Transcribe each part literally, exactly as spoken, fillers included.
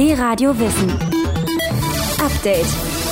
D-Radio Wissen. Update.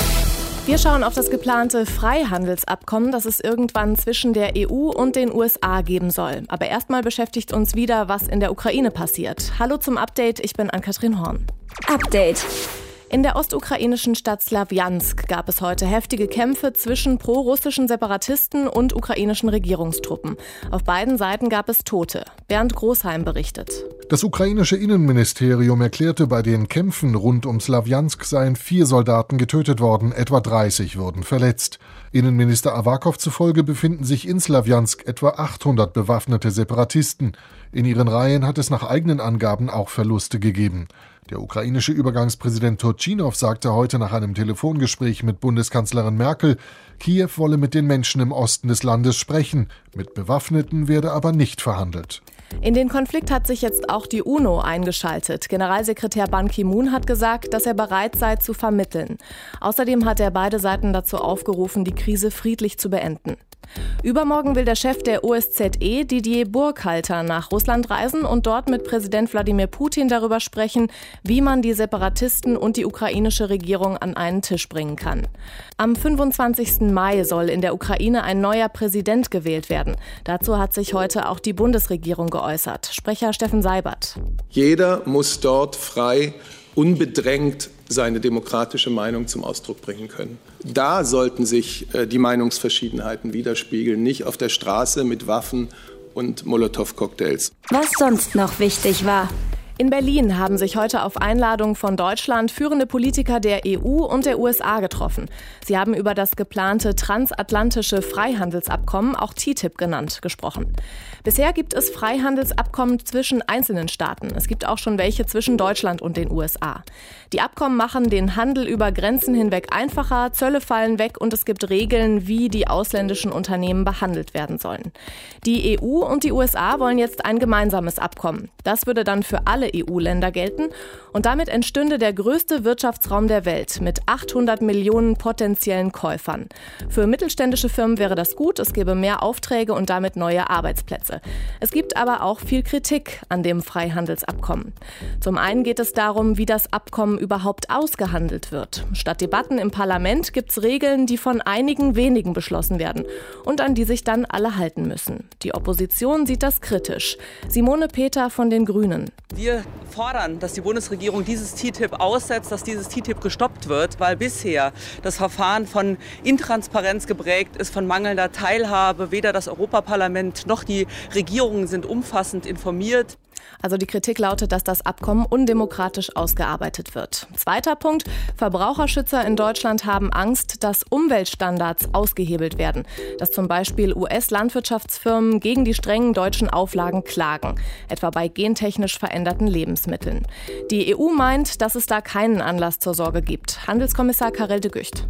Wir schauen auf das geplante Freihandelsabkommen, das es irgendwann zwischen der E U und den U S A geben soll. Aber erstmal beschäftigt uns wieder, was in der Ukraine passiert. Hallo zum Update, ich bin Ann-Kathrin Horn. Update. In der ostukrainischen Stadt Slawjansk gab es heute heftige Kämpfe zwischen prorussischen Separatisten und ukrainischen Regierungstruppen. Auf beiden Seiten gab es Tote. Bernd Großheim berichtet. Das ukrainische Innenministerium erklärte, bei den Kämpfen rund um Slawjansk seien vier Soldaten getötet worden, etwa dreißig wurden verletzt. Innenminister Awakov zufolge befinden sich in Slawjansk etwa achthundert bewaffnete Separatisten. In ihren Reihen hat es nach eigenen Angaben auch Verluste gegeben. Der ukrainische Übergangspräsident Turchynov sagte heute nach einem Telefongespräch mit Bundeskanzlerin Merkel, Kiew wolle mit den Menschen im Osten des Landes sprechen. Mit Bewaffneten werde aber nicht verhandelt. In den Konflikt hat sich jetzt auch die UNO eingeschaltet. Generalsekretär Ban Ki-moon hat gesagt, dass er bereit sei zu vermitteln. Außerdem hat er beide Seiten dazu aufgerufen, die Krise friedlich zu beenden. Übermorgen will der Chef der O S Z E, Didier Burkhalter, nach Russland reisen und dort mit Präsident Wladimir Putin darüber sprechen, wie man die Separatisten und die ukrainische Regierung an einen Tisch bringen kann. Am fünfundzwanzigsten Mai soll in der Ukraine ein neuer Präsident gewählt werden. Dazu hat sich heute auch die Bundesregierung geäußert. Sprecher Steffen Seibert. Jeder muss dort frei, unbedrängt seine demokratische Meinung zum Ausdruck bringen können. Da sollten sich äh, die Meinungsverschiedenheiten widerspiegeln, nicht auf der Straße mit Waffen und Molotow-Cocktails. Was sonst noch wichtig war. In Berlin haben sich heute auf Einladung von Deutschland führende Politiker der E U und der U S A getroffen. Sie haben über das geplante transatlantische Freihandelsabkommen, auch T T I P genannt, gesprochen. Bisher gibt es Freihandelsabkommen zwischen einzelnen Staaten. Es gibt auch schon welche zwischen Deutschland und den U S A. Die Abkommen machen den Handel über Grenzen hinweg einfacher, Zölle fallen weg und es gibt Regeln, wie die ausländischen Unternehmen behandelt werden sollen. Die E U und die U S A wollen jetzt ein gemeinsames Abkommen. Das würde dann für alle E U-Länder gelten und damit entstünde der größte Wirtschaftsraum der Welt mit achthundert Millionen potenziellen Käufern. Für mittelständische Firmen wäre das gut, es gäbe mehr Aufträge und damit neue Arbeitsplätze. Es gibt aber auch viel Kritik an dem Freihandelsabkommen. Zum einen geht es darum, wie das Abkommen überhaupt ausgehandelt wird. Statt Debatten im Parlament gibt es Regeln, die von einigen wenigen beschlossen werden und an die sich dann alle halten müssen. Die Opposition sieht das kritisch. Simone Peter von den Grünen. Wir fordern, dass die Bundesregierung dieses T T I P aussetzt, dass dieses T T I P gestoppt wird, weil bisher das Verfahren von Intransparenz geprägt ist, von mangelnder Teilhabe. Weder das Europaparlament noch die Regierungen sind umfassend informiert. Also die Kritik lautet, dass das Abkommen undemokratisch ausgearbeitet wird. Zweiter Punkt. Verbraucherschützer in Deutschland haben Angst, dass Umweltstandards ausgehebelt werden. Dass zum Beispiel U S-Landwirtschaftsfirmen gegen die strengen deutschen Auflagen klagen. Etwa bei gentechnisch veränderten Lebensmitteln. Die E U meint, dass es da keinen Anlass zur Sorge gibt. Handelskommissar Karel de Gucht.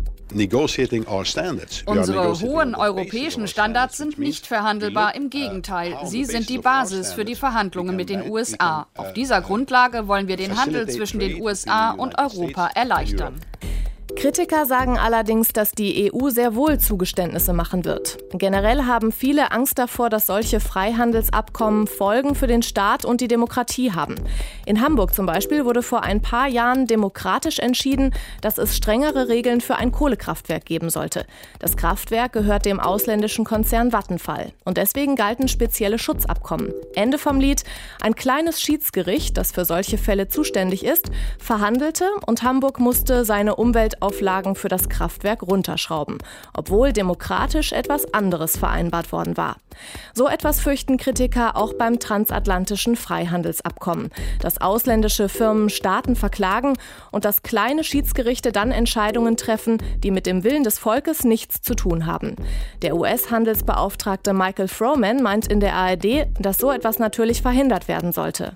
Unsere hohen europäischen Standards sind nicht verhandelbar. Im Gegenteil, sie sind die Basis für die Verhandlungen mit den U S A. Auf dieser Grundlage wollen wir den Handel zwischen den U S A und Europa erleichtern. Kritiker sagen allerdings, dass die E U sehr wohl Zugeständnisse machen wird. Generell haben viele Angst davor, dass solche Freihandelsabkommen Folgen für den Staat und die Demokratie haben. In Hamburg zum Beispiel wurde vor ein paar Jahren demokratisch entschieden, dass es strengere Regeln für ein Kohlekraftwerk geben sollte. Das Kraftwerk gehört dem ausländischen Konzern Vattenfall. Und deswegen galten spezielle Schutzabkommen. Ende vom Lied: Ein kleines Schiedsgericht, das für solche Fälle zuständig ist, verhandelte und Hamburg musste seine Umweltauflagen für das Kraftwerk runterschrauben, obwohl demokratisch etwas anderes vereinbart worden war. So etwas fürchten Kritiker auch beim transatlantischen Freihandelsabkommen, dass ausländische Firmen Staaten verklagen und dass kleine Schiedsgerichte dann Entscheidungen treffen, die mit dem Willen des Volkes nichts zu tun haben. Der U S-Handelsbeauftragte Michael Froman meint in der A R D, dass so etwas natürlich verhindert werden sollte.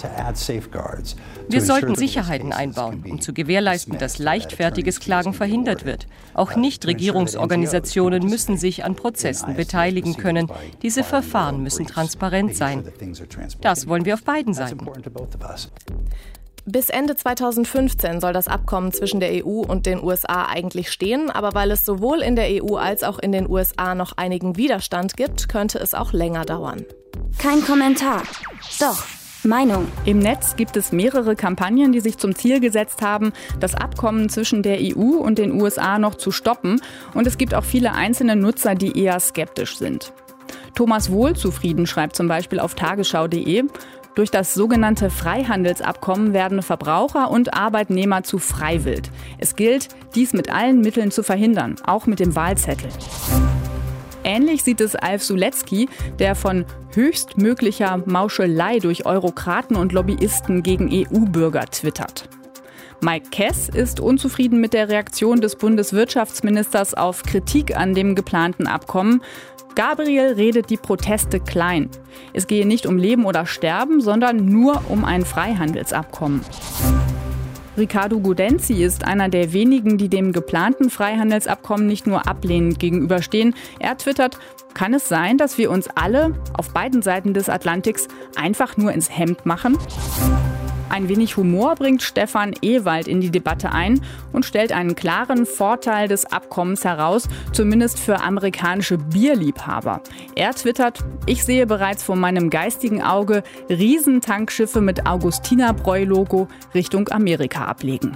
Wir sollten Sicherheiten einbauen, um zu gewährleisten, dass leichtfertiges Klagen verhindert wird. Auch Nichtregierungsorganisationen müssen sich an Prozessen beteiligen können. Diese Verfahren müssen transparent sein. Das wollen wir auf beiden Seiten. Bis Ende zweitausendfünfzehn soll das Abkommen zwischen der E U und den U S A eigentlich stehen, aber weil es sowohl in der E U als auch in den U S A noch einigen Widerstand gibt, könnte es auch länger dauern. Kein Kommentar. Doch, Meinung. Im Netz gibt es mehrere Kampagnen, die sich zum Ziel gesetzt haben, das Abkommen zwischen der E U und den U S A noch zu stoppen. Und es gibt auch viele einzelne Nutzer, die eher skeptisch sind. Thomas Wohlzufrieden schreibt zum Beispiel auf tagesschau punkt de: Durch das sogenannte Freihandelsabkommen werden Verbraucher und Arbeitnehmer zu Freiwild. Es gilt, dies mit allen Mitteln zu verhindern, auch mit dem Wahlzettel. Ähnlich sieht es Alf Sulecki, der von höchstmöglicher Mauschelei durch Eurokraten und Lobbyisten gegen E U-Bürger twittert. Mike Kess ist unzufrieden mit der Reaktion des Bundeswirtschaftsministers auf Kritik an dem geplanten Abkommen. Gabriel redet die Proteste klein. Es gehe nicht um Leben oder Sterben, sondern nur um ein Freihandelsabkommen. Riccardo Gudenzi ist einer der wenigen, die dem geplanten Freihandelsabkommen nicht nur ablehnend gegenüberstehen. Er twittert: Kann es sein, dass wir uns alle auf beiden Seiten des Atlantiks einfach nur ins Hemd machen? Ein wenig Humor bringt Stefan Ewald in die Debatte ein und stellt einen klaren Vorteil des Abkommens heraus, zumindest für amerikanische Bierliebhaber. Er twittert: Ich sehe bereits vor meinem geistigen Auge Riesentankschiffe mit Augustinerbräu-Logo Richtung Amerika ablegen.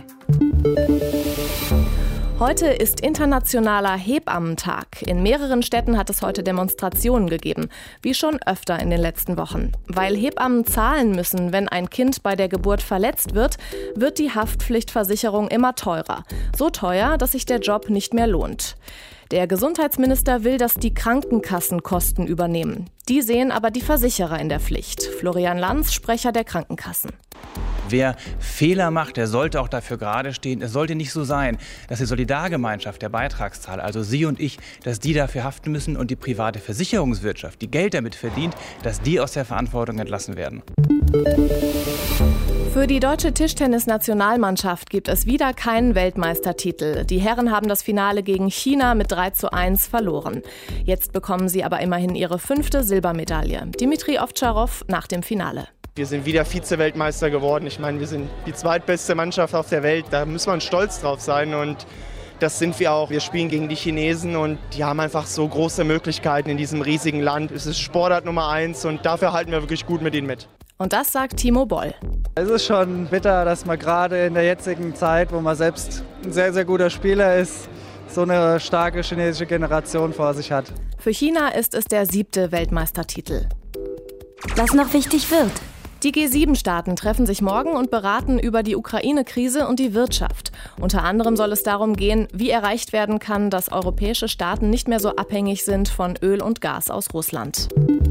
Heute ist Internationaler Hebammentag. In mehreren Städten hat es heute Demonstrationen gegeben, wie schon öfter in den letzten Wochen. Weil Hebammen zahlen müssen, wenn ein Kind bei der Geburt verletzt wird, wird die Haftpflichtversicherung immer teurer. So teuer, dass sich der Job nicht mehr lohnt. Der Gesundheitsminister will, dass die Krankenkassen Kosten übernehmen. Die sehen aber die Versicherer in der Pflicht. Florian Lanz, Sprecher der Krankenkassen. Wer Fehler macht, der sollte auch dafür gerade stehen. Es sollte nicht so sein, dass die Solidargemeinschaft der Beitragszahler, also Sie und ich, dass die dafür haften müssen und die private Versicherungswirtschaft, die Geld damit verdient, dass die aus der Verantwortung entlassen werden. Für die deutsche Tischtennis-Nationalmannschaft gibt es wieder keinen Weltmeistertitel. Die Herren haben das Finale gegen China mit drei zu eins verloren. Jetzt bekommen sie aber immerhin ihre fünfte Silbermedaille. Dimitri Ovtcharov nach dem Finale. Wir sind wieder Vize-Weltmeister geworden. Ich meine, wir sind die zweitbeste Mannschaft auf der Welt. Da muss man stolz drauf sein und das sind wir auch. Wir spielen gegen die Chinesen und die haben einfach so große Möglichkeiten in diesem riesigen Land. Es ist Sportart Nummer eins und dafür halten wir wirklich gut mit ihnen mit. Und das sagt Timo Boll. Es ist schon bitter, dass man gerade in der jetzigen Zeit, wo man selbst ein sehr, sehr guter Spieler ist, so eine starke chinesische Generation vor sich hat. Für China ist es der siebte Weltmeistertitel. Was noch wichtig wird. Die G sieben Staaten treffen sich morgen und beraten über die Ukraine-Krise und die Wirtschaft. Unter anderem soll es darum gehen, wie erreicht werden kann, dass europäische Staaten nicht mehr so abhängig sind von Öl und Gas aus Russland.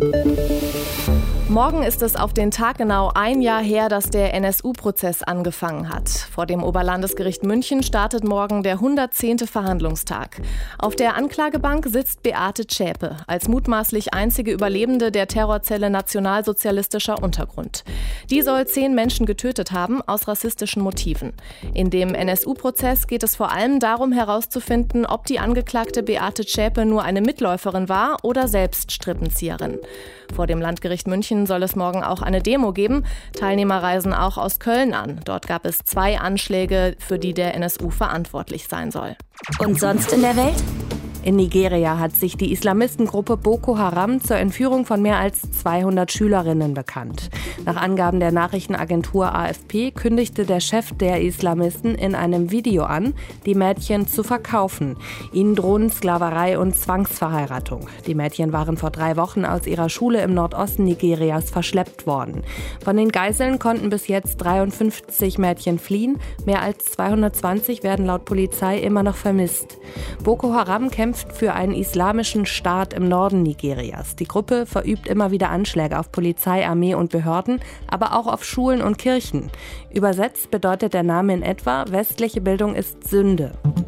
Morgen ist es auf den Tag genau ein Jahr her, dass der N S U-Prozess angefangen hat. Vor dem Oberlandesgericht München startet morgen der hundertzehnte Verhandlungstag. Auf der Anklagebank sitzt Beate Zschäpe als mutmaßlich einzige Überlebende der Terrorzelle Nationalsozialistischer Untergrund. Die soll zehn Menschen getötet haben aus rassistischen Motiven. In dem N S U-Prozess geht es vor allem darum herauszufinden, ob die Angeklagte Beate Zschäpe nur eine Mitläuferin war oder selbst Strippenzieherin. Vor dem Landgericht München soll es morgen auch eine Demo geben. Teilnehmer reisen auch aus Köln an. Dort gab es zwei Anschläge, für die der N S U verantwortlich sein soll. Und sonst in der Welt? In Nigeria hat sich die Islamistengruppe Boko Haram zur Entführung von mehr als zweihundert Schülerinnen bekannt. Nach Angaben der Nachrichtenagentur A F P kündigte der Chef der Islamisten in einem Video an, die Mädchen zu verkaufen. Ihnen drohen Sklaverei und Zwangsverheiratung. Die Mädchen waren vor drei Wochen aus ihrer Schule im Nordosten Nigerias verschleppt worden. Von den Geiseln konnten bis jetzt dreiundfünfzig Mädchen fliehen. Mehr als zweihundertzwanzig werden laut Polizei immer noch vermisst. Boko Haram kämpft für einen islamischen Staat im Norden Nigerias. Die Gruppe verübt immer wieder Anschläge auf Polizei, Armee und Behörden, aber auch auf Schulen und Kirchen. Übersetzt bedeutet der Name in etwa: westliche Bildung ist Sünde.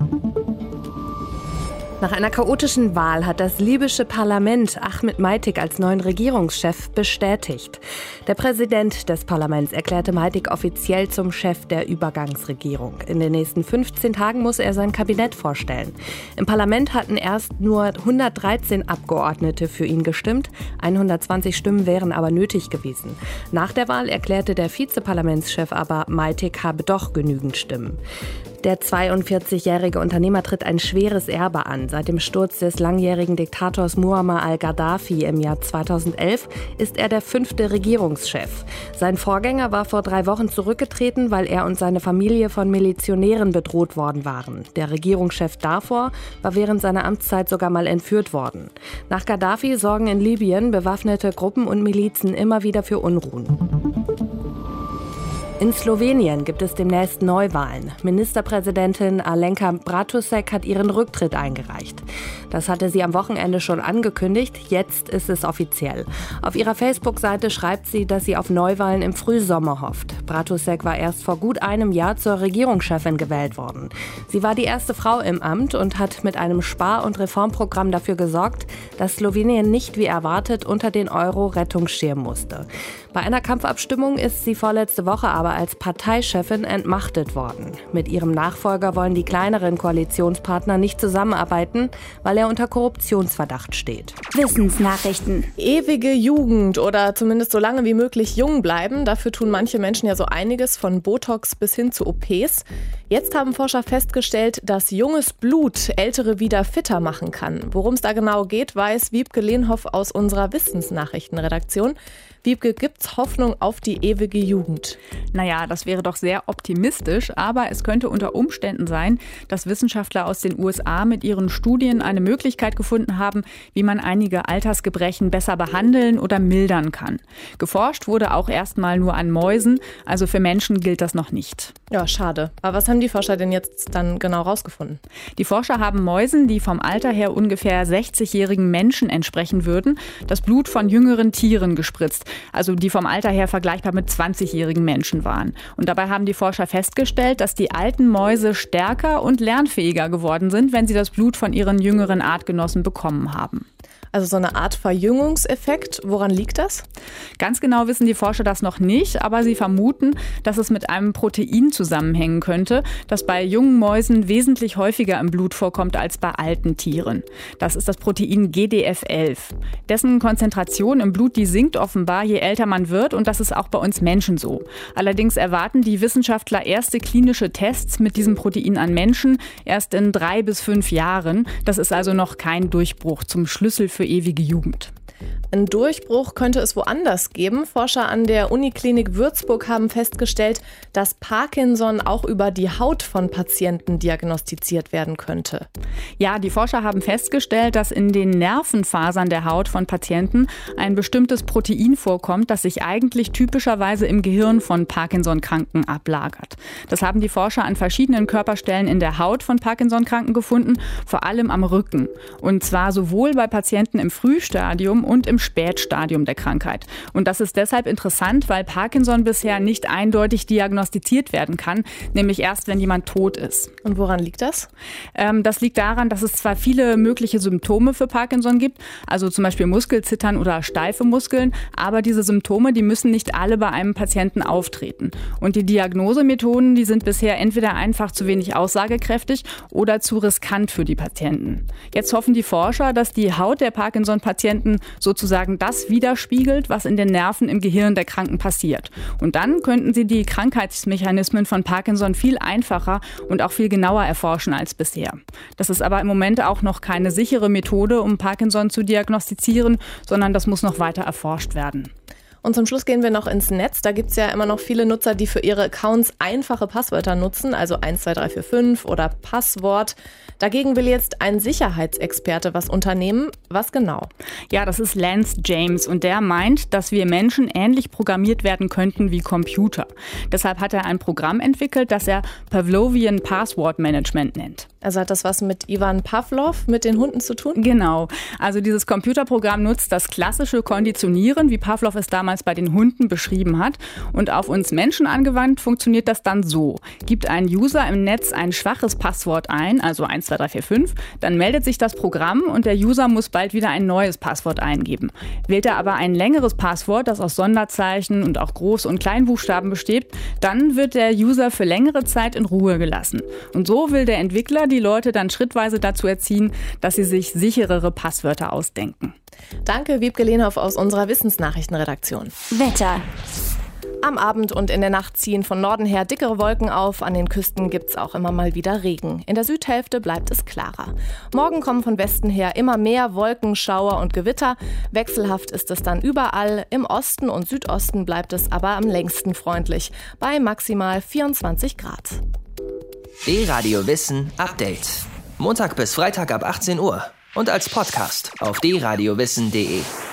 Nach einer chaotischen Wahl hat das libysche Parlament Ahmed Maitik als neuen Regierungschef bestätigt. Der Präsident des Parlaments erklärte Maitik offiziell zum Chef der Übergangsregierung. In den nächsten fünfzehn Tagen muss er sein Kabinett vorstellen. Im Parlament hatten erst nur hundertdreizehn Abgeordnete für ihn gestimmt. hundertzwanzig Stimmen wären aber nötig gewesen. Nach der Wahl erklärte der Vizeparlamentschef aber, Maitik habe doch genügend Stimmen. Der zweiundvierzigjährige Unternehmer tritt ein schweres Erbe an. Seit dem Sturz des langjährigen Diktators Muammar al-Gaddafi im Jahr zweitausendelf ist er der fünfte Regierungschef. Sein Vorgänger war vor drei Wochen zurückgetreten, weil er und seine Familie von Milizionären bedroht worden waren. Der Regierungschef davor war während seiner Amtszeit sogar mal entführt worden. Nach Gaddafi sorgen in Libyen bewaffnete Gruppen und Milizen immer wieder für Unruhen. In Slowenien gibt es demnächst Neuwahlen. Ministerpräsidentin Alenka Bratušek hat ihren Rücktritt eingereicht. Das hatte sie am Wochenende schon angekündigt, jetzt ist es offiziell. Auf ihrer Facebook-Seite schreibt sie, dass sie auf Neuwahlen im Frühsommer hofft. Bratušek war erst vor gut einem Jahr zur Regierungschefin gewählt worden. Sie war die erste Frau im Amt und hat mit einem Spar- und Reformprogramm dafür gesorgt, dass Slowenien nicht wie erwartet unter den Euro Rettungsschirm musste. Bei einer Kampfabstimmung ist sie vorletzte Woche aber als Parteichefin entmachtet worden. Mit ihrem Nachfolger wollen die kleineren Koalitionspartner nicht zusammenarbeiten, weil er unter Korruptionsverdacht steht. Wissensnachrichten. Ewige Jugend oder zumindest so lange wie möglich jung bleiben. Dafür tun manche Menschen ja so einiges, von Botox bis hin zu O Ps. Jetzt haben Forscher festgestellt, dass junges Blut Ältere wieder fitter machen kann. Worum es da genau geht, weiß Wiebke Lehnhoff aus unserer Wissensnachrichtenredaktion. Wiebke, gibt's Hoffnung auf die ewige Jugend? Naja, das wäre doch sehr optimistisch, aber es könnte unter Umständen sein, dass Wissenschaftler aus den U S A mit ihren Studien eine Möglichkeit gefunden haben, wie man einige Altersgebrechen besser behandeln oder mildern kann. Geforscht wurde auch erstmal nur an Mäusen, also für Menschen gilt das noch nicht. Ja, schade. Aber was haben die Forscher denn jetzt dann genau rausgefunden? Die Forscher haben Mäusen, die vom Alter her ungefähr sechzigjährigen Menschen entsprechen würden, das Blut von jüngeren Tieren gespritzt. Also die vom Alter her vergleichbar mit zwanzigjährigen Menschen waren. Und dabei haben die Forscher festgestellt, dass die alten Mäuse stärker und lernfähiger geworden sind, wenn sie das Blut von ihren jüngeren Artgenossen bekommen haben. Also so eine Art Verjüngungseffekt. Woran liegt das? Ganz genau wissen die Forscher das noch nicht, aber sie vermuten, dass es mit einem Protein zusammenhängen könnte, das bei jungen Mäusen wesentlich häufiger im Blut vorkommt als bei alten Tieren. Das ist das Protein G D F elf. Dessen Konzentration im Blut, die sinkt offenbar, je älter man wird, und das ist auch bei uns Menschen so. Allerdings erwarten die Wissenschaftler erste klinische Tests mit diesem Protein an Menschen erst in drei bis fünf Jahren. Das ist also noch kein Durchbruch zum Schlüssel für ewige Jugend. Ein Durchbruch könnte es woanders geben. Forscher an der Uniklinik Würzburg haben festgestellt, dass Parkinson auch über die Haut von Patienten diagnostiziert werden könnte. Ja, die Forscher haben festgestellt, dass in den Nervenfasern der Haut von Patienten ein bestimmtes Protein vorkommt, das sich eigentlich typischerweise im Gehirn von Parkinson-Kranken ablagert. Das haben die Forscher an verschiedenen Körperstellen in der Haut von Parkinson-Kranken gefunden, vor allem am Rücken. Und zwar sowohl bei Patienten im Frühstadium und im Spätstadium der Krankheit. Und das ist deshalb interessant, weil Parkinson bisher nicht eindeutig diagnostiziert werden kann, nämlich erst, wenn jemand tot ist. Und woran liegt das? Ähm, das liegt daran, dass es zwar viele mögliche Symptome für Parkinson gibt, also zum Beispiel Muskelzittern oder steife Muskeln, aber diese Symptome, die müssen nicht alle bei einem Patienten auftreten. Und die Diagnosemethoden, die sind bisher entweder einfach zu wenig aussagekräftig oder zu riskant für die Patienten. Jetzt hoffen die Forscher, dass die Haut der Parkinson-Patienten sozusagen das widerspiegelt, was in den Nerven im Gehirn der Kranken passiert. Und dann könnten sie die Krankheitsmechanismen von Parkinson viel einfacher und auch viel genauer erforschen als bisher. Das ist aber im Moment auch noch keine sichere Methode, um Parkinson zu diagnostizieren, sondern das muss noch weiter erforscht werden. Und zum Schluss gehen wir noch ins Netz. Da gibt es ja immer noch viele Nutzer, die für ihre Accounts einfache Passwörter nutzen, also eins zwei drei vier fünf oder Passwort. Dagegen will jetzt ein Sicherheitsexperte was unternehmen. Was genau? Ja, das ist Lance James und der meint, dass wir Menschen ähnlich programmiert werden könnten wie Computer. Deshalb hat er ein Programm entwickelt, das er Pavlovian Password Management nennt. Also hat das was mit Ivan Pavlov, mit den Hunden zu tun? Genau. Also dieses Computerprogramm nutzt das klassische Konditionieren, wie Pavlov es damals bei den Hunden beschrieben hat. Und auf uns Menschen angewandt funktioniert das dann so. Gibt ein User im Netz ein schwaches Passwort ein, also eins zwei drei vier fünf, dann meldet sich das Programm und der User muss bald wieder ein neues Passwort eingeben. Wählt er aber ein längeres Passwort, das aus Sonderzeichen und auch Groß- und Kleinbuchstaben besteht, dann wird der User für längere Zeit in Ruhe gelassen. Und so will der Entwickler die Leute dann schrittweise dazu erziehen, dass sie sich sicherere Passwörter ausdenken. Danke, Wiebke Lehnhoff aus unserer Wissensnachrichtenredaktion. Wetter. Am Abend und in der Nacht ziehen von Norden her dickere Wolken auf. An den Küsten gibt's auch immer mal wieder Regen. In der Südhälfte bleibt es klarer. Morgen kommen von Westen her immer mehr Wolken, Schauer und Gewitter. Wechselhaft ist es dann überall. Im Osten und Südosten bleibt es aber am längsten freundlich. Bei maximal vierundzwanzig Grad. D-Radio Wissen Update. Montag bis Freitag ab achtzehn Uhr. Und als Podcast auf d radio wissen punkt de.